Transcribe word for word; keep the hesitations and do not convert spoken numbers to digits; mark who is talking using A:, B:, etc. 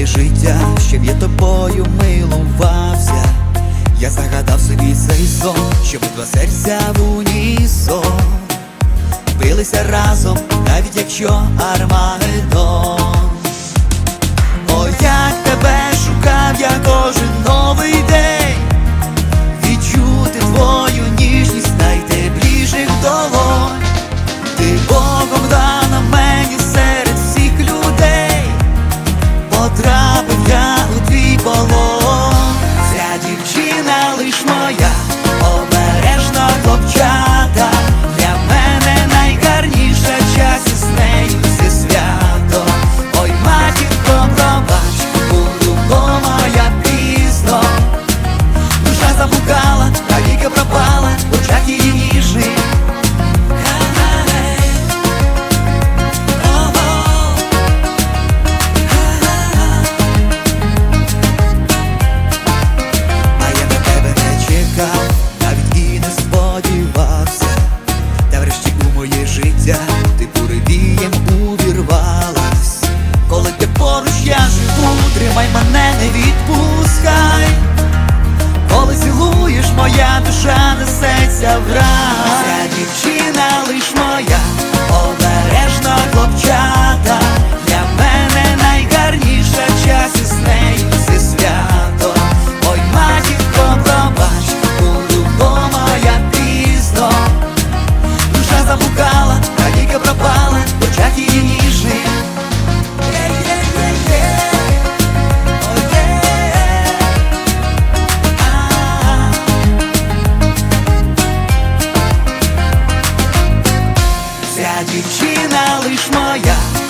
A: моє життя, щоб я тобою милувався. Я загадав собі цей сон, щоб два серця в унісон билися разом, навіть якщо Армагеддон. О, як тебе шукав я кожен новий день, відчути твою ніжність найтепліших долонь. Ти Богом дана мені серед всіх людей, потрапив я у твій полон. Ця дівчина лиш моя, обережно хлопчата, для мене найгарніша, час із нею все свято. Ой, матінко, пробач, подумала я пізно, душа заблукала, навіки пропала, в очах її ніжних. Навіть і не сподівався, та врешті у моє життя ти буревієм увірвалась. Коли ти поруч, я живу, тримай мене, не відпускай. Коли цілуєш, моя душа несеться в рай. Ця дівчина лиш моя, обережно хлопчата, для мене найгарніша, час із нею все свято. Ой, матінко, пробач, подумала я пізно, душа заблукала, навіки пропала, в очах її ніжних. Ця дівчина лиш моя,